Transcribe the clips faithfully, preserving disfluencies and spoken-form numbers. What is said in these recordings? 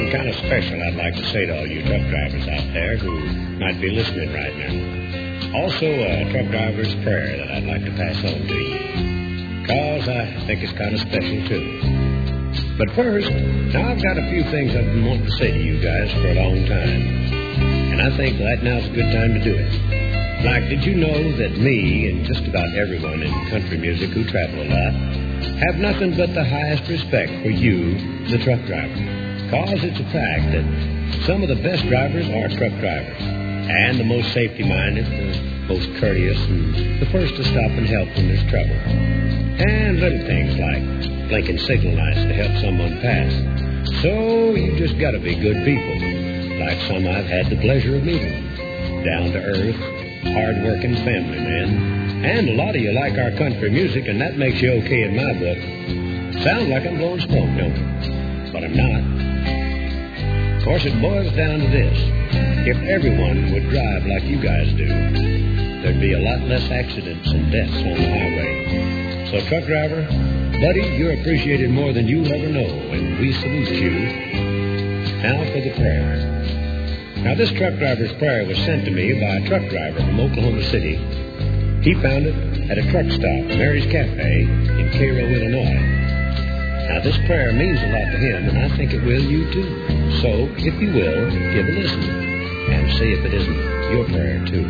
something kind of special I'd like to say to all you truck drivers out there who might be listening right now. Also, a truck driver's prayer that I'd like to pass on to you, because I think it's kind of special, too. But first, now I've got a few things I've been wanting to say to you guys for a long time, and I think right now's a good time to do it. Like, did you know that me and just about everyone in country music who travel a lot have nothing but the highest respect for you, the truck driver? Because it's a fact that some of the best drivers are truck drivers, and the most safety-minded, the most courteous, and the first to stop and help when there's trouble. And little things like blinking signal lights to help someone pass. So you just got to be good people, like some I've had the pleasure of meeting. Down to earth, hard-working family men. And a lot of you like our country music, and that makes you okay in my book. Sounds like I'm blowing smoke, don't it? But I'm not. Of course, it boils down to this. If everyone would drive like you guys do, there'd be a lot less accidents and deaths on the highway. So, truck driver, buddy, you're appreciated more than you'll ever know, and we salute you. Now for the prayer. Now, this truck driver's prayer was sent to me by a truck driver from Oklahoma City. He found it at a truck stop, Mary's Cafe, in Cairo, Illinois. Now, this prayer means a lot to him, and I think it will you, too. So, if you will, give a listen, and see if it isn't your prayer, too.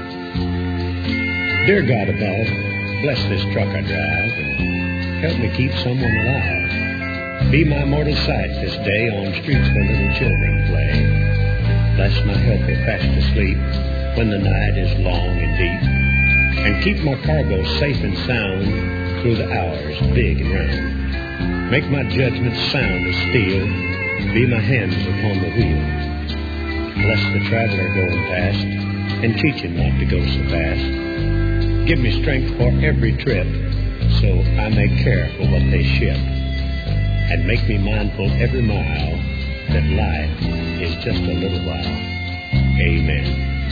Dear God above, bless this truck I drive, and help me keep someone alive. Be my mortal sight this day on streets where little children play. Bless my helper fast asleep when the night is long and deep, and keep my cargo safe and sound through the hours big and round. Make my judgment sound as steel, be my hands upon the wheel. Bless the traveler going past, and teach him not to go so fast. Give me strength for every trip, so I may care for what they ship, and make me mindful every mile that life is just a little while. Amen.